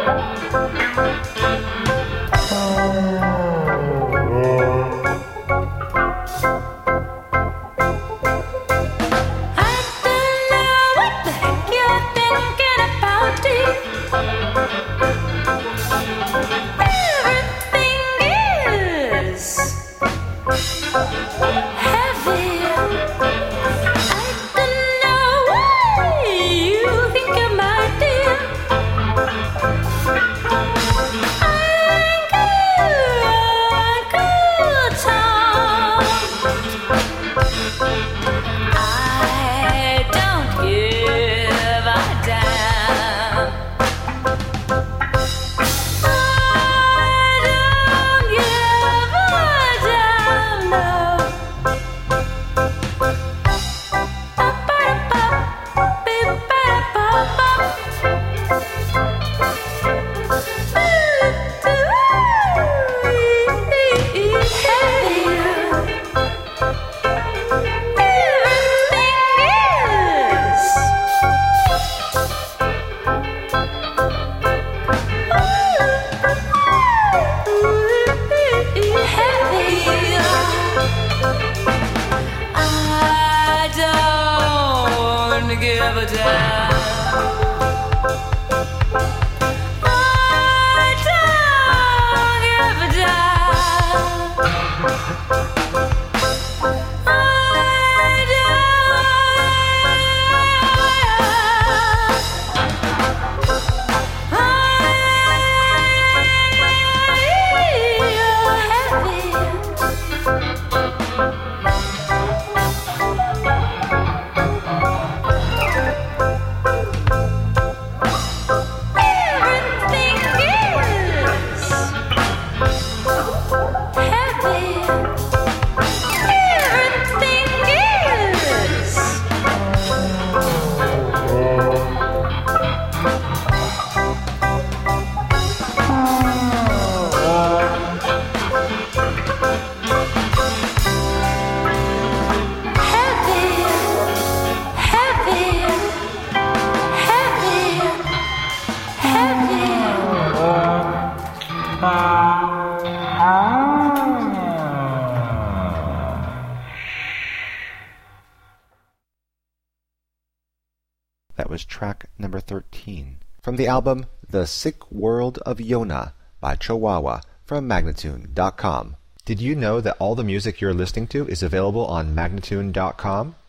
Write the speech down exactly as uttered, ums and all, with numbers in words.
That was track number thirteen from the album The Sick World of Yona by Chihuahua from Magnatune dot com. Did you know that all the music you're listening to is available on Magnatune dot com?